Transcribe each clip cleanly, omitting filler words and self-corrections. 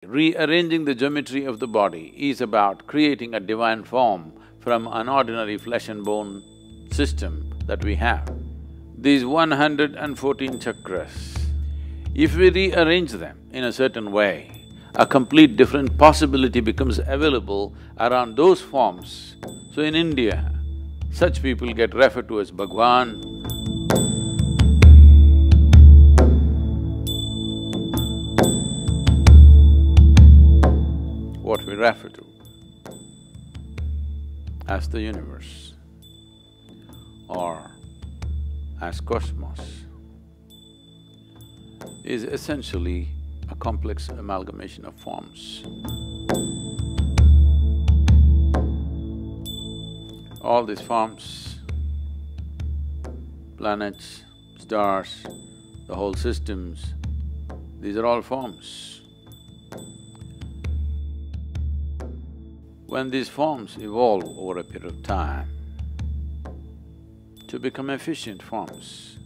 rearranging the geometry of the body is about creating a divine form from an ordinary flesh and bone system that we have. These 114 chakras, if we rearrange them in a certain way, a complete different possibility becomes available around those forms. So in India, such people get referred to as Bhagwan. What we refer to as the universe or as cosmos is essentially a complex amalgamation of forms. All these forms, planets, stars, the whole systems, these are all forms. When these forms evolve over a period of time to become efficient forms,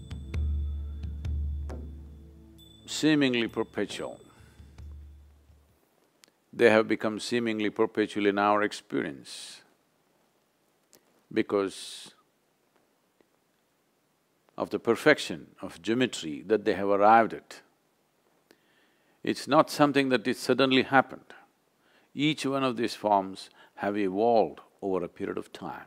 seemingly perpetual, they have become seemingly perpetual in our experience because of the perfection of geometry that they have arrived at. It's not something that it suddenly happened. Each one of these forms have evolved over a period of time.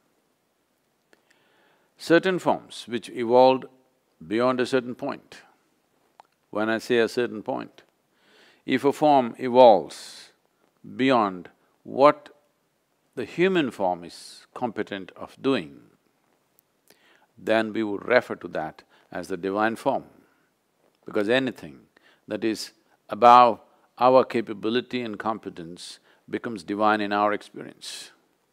Certain forms which evolved beyond a certain point. When I say a certain point, if a form evolves beyond what the human form is competent of doing, then we would refer to that as the divine form, because anything that is above our capability and competence becomes divine in our experience.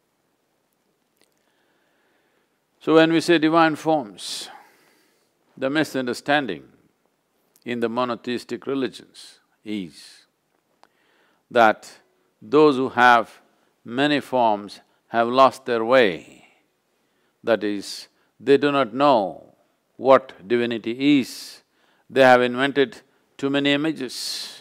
So when we say divine forms, the misunderstanding in the monotheistic religions is that those who have many forms have lost their way. That is, they do not know what divinity is, they have invented too many images.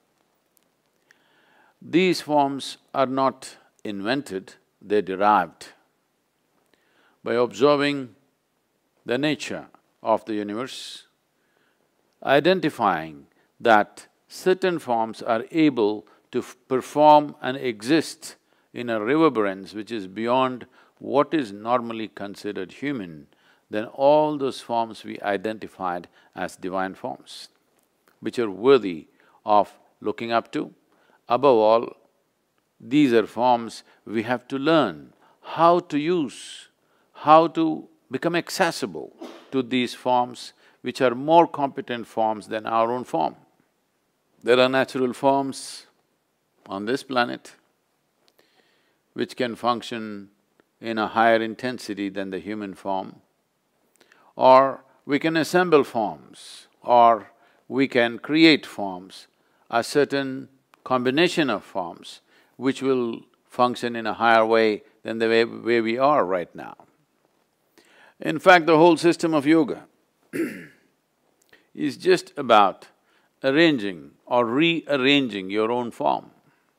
These forms are not invented, they're derived. By observing the nature of the universe, identifying that certain forms are able to perform and exist in a reverberance which is beyond what is normally considered human, then all those forms we identified as divine forms, which are worthy of looking up to. Above all, these are forms we have to learn how to use, how to become accessible to these forms which are more competent forms than our own form. There are natural forms on this planet which can function in a higher intensity than the human form, or we can assemble forms, or we can create forms, a certain combination of forms which will function in a higher way than the way we are right now. In fact, the whole system of yoga is just about arranging or rearranging your own form.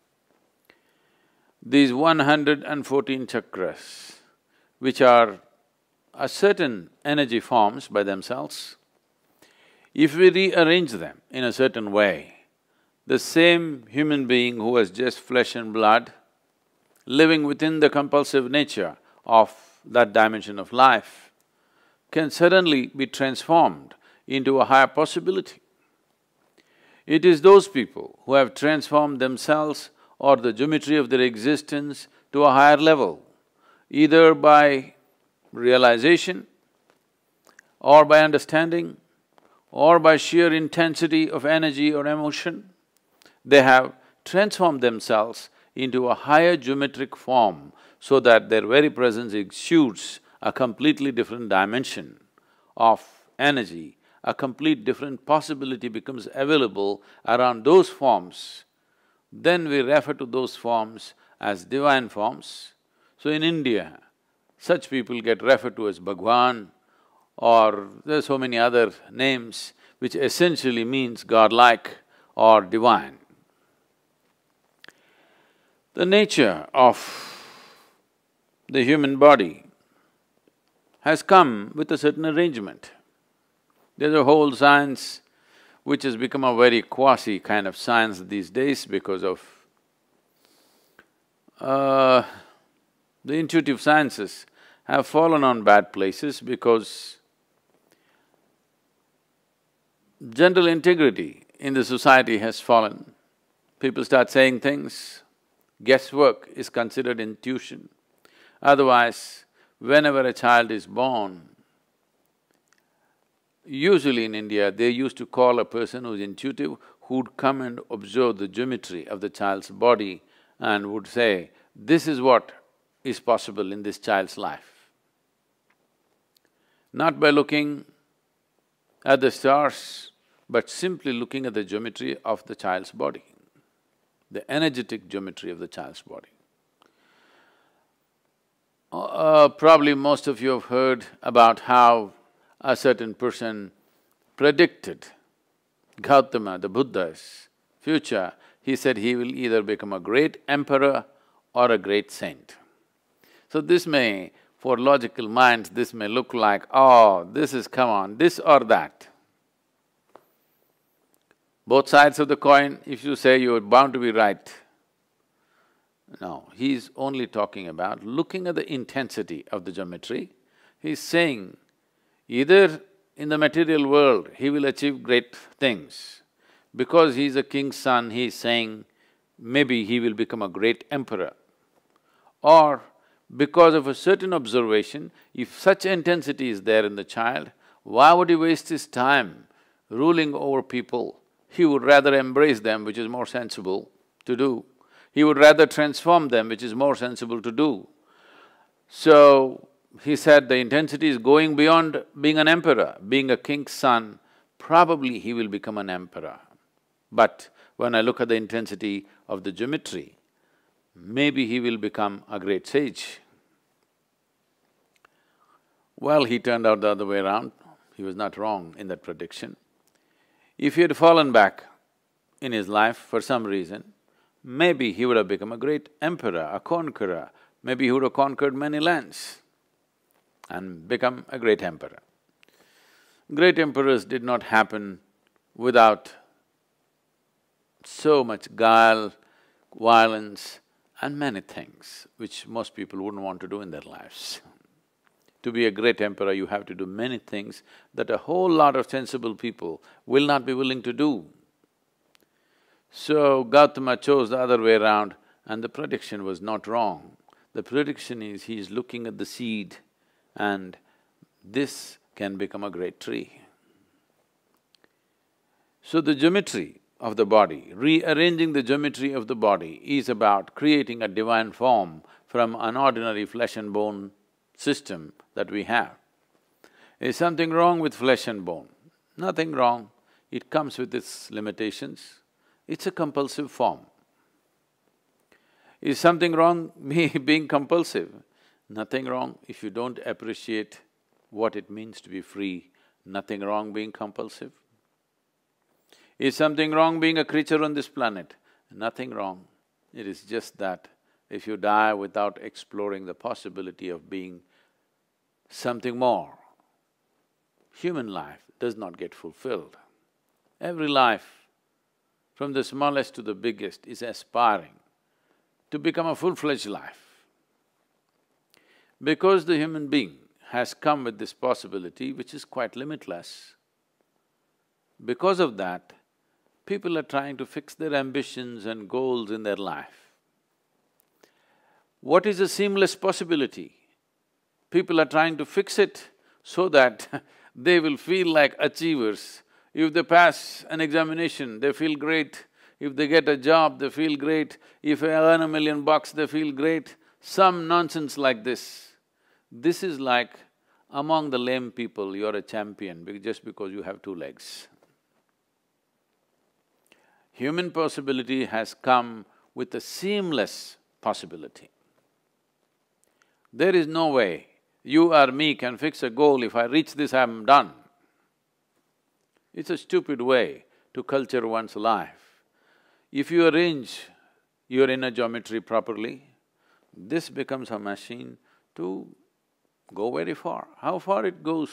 These 114 chakras, which are a certain energy forms by themselves, if we rearrange them in a certain way, the same human being who has just flesh and blood, living within the compulsive nature of that dimension of life, can suddenly be transformed into a higher possibility. It is those people who have transformed themselves or the geometry of their existence to a higher level, either by realization or by understanding or by sheer intensity of energy or emotion. They have transformed themselves into a higher geometric form so that their very presence exudes a completely different dimension of energy, a complete different possibility becomes available around those forms. Then we refer to those forms as divine forms. So in India, such people get referred to as Bhagwan, or there are so many other names which essentially means godlike or divine. The nature of the human body has come with a certain arrangement. There's a whole science which has become a very quasi kind of science these days because of the intuitive sciences have fallen on bad places because general integrity in the society has fallen. People start saying things, guesswork is considered intuition. Otherwise, whenever a child is born, usually in India, they used to call a person who's intuitive, who'd come and observe the geometry of the child's body and would say, this is what is possible in this child's life. Not by looking at the stars, but simply looking at the geometry of the child's body, the energetic geometry of the child's body. Probably most of you have heard about how a certain person predicted Gautama, the Buddha's future. He said he will either become a great emperor or a great saint. So this may, for logical minds, this may look like, oh, this is, come on, this or that. Both sides of the coin, if you say you're bound to be right. No, he's only talking about looking at the intensity of the geometry. He's saying either in the material world he will achieve great things. Because he's a king's son, he's saying maybe he will become a great emperor. Or because of a certain observation, if such intensity is there in the child, why would he waste his time ruling over people? He would rather embrace them, which is more sensible to do. He would rather transform them, which is more sensible to do. So, he said the intensity is going beyond being an emperor. Being a king's son, probably he will become an emperor. But when I look at the intensity of the geometry, maybe he will become a great sage. Well, he turned out the other way around. He was not wrong in that prediction. If he had fallen back in his life for some reason, maybe he would have become a great emperor, a conqueror. Maybe he would have conquered many lands and become a great emperor. Great emperors did not happen without so much guile, violence and many things which most people wouldn't want to do in their lives. To be a great emperor, you have to do many things that a whole lot of sensible people will not be willing to do. So Gautama chose the other way around and the prediction was not wrong. The prediction is he is looking at the seed and this can become a great tree. So the geometry of the body, rearranging the geometry of the body is about creating a divine form from an ordinary flesh and bone system that we have. Is something wrong with flesh and bone? Nothing wrong. It comes with its limitations. It's a compulsive form. Is something wrong being compulsive? Nothing wrong if you don't appreciate what it means to be free. Nothing wrong being compulsive. Is something wrong being a creature on this planet? Nothing wrong. It is just that if you die without exploring the possibility of being something more, human life does not get fulfilled. Every life, from the smallest to the biggest, is aspiring to become a full-fledged life. Because the human being has come with this possibility which is quite limitless, because of that, people are trying to fix their ambitions and goals in their life. What is a seamless possibility? People are trying to fix it so that they will feel like achievers. If they pass an examination, they feel great. If they get a job, they feel great. If they earn $1 million, they feel great. Some nonsense like this. This is like among the lame people, you're a champion just because you have 2 legs. Human possibility has come with a seamless possibility. There is no way you or me can fix a goal, if I reach this, I'm done. It's a stupid way to culture one's life. If you arrange your inner geometry properly, this becomes a machine to go very far. How far it goes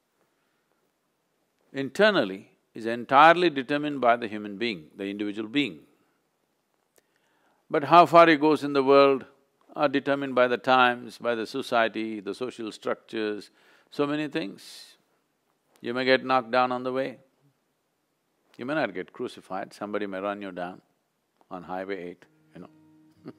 internally is entirely determined by the human being, the individual being. But how far it goes in the world are determined by the times, by the society, the social structures, so many things. You may get knocked down on the way. You may not get crucified, somebody may run you down on Highway 8, you know.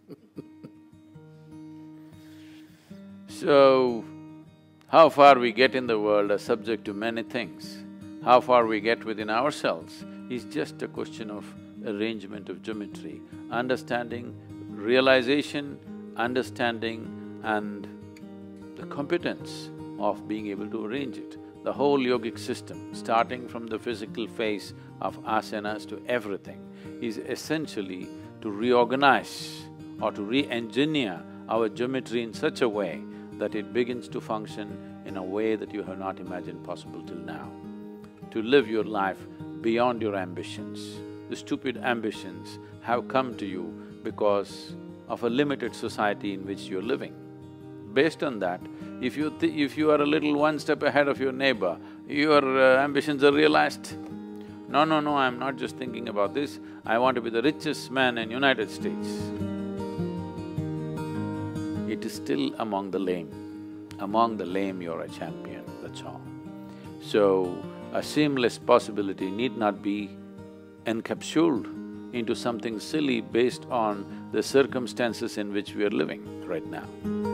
So, how far we get in the world are subject to many things. How far we get within ourselves is just a question of arrangement of geometry, understanding, realization, understanding and the competence of being able to arrange it. The whole yogic system, starting from the physical phase of asanas to everything, is essentially to reorganize or to re-engineer our geometry in such a way that it begins to function in a way that you have not imagined possible till now. To live your life beyond your ambitions. The stupid ambitions have come to you because of a limited society in which you're living. Based on that, if you are a little one step ahead of your neighbor, your ambitions are realized. No, no, no, I'm not just thinking about this, I want to be the richest man in United States. It is still among the lame. Among the lame you're a champion, that's all. So, a seamless possibility need not be encapsulated into something silly based on the circumstances in which we are living right now.